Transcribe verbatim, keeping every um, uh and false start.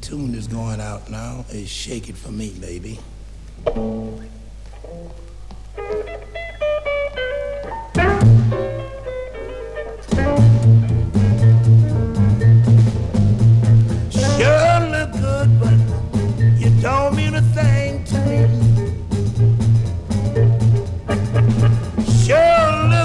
tune is going out now. Is Shake It For Me, baby.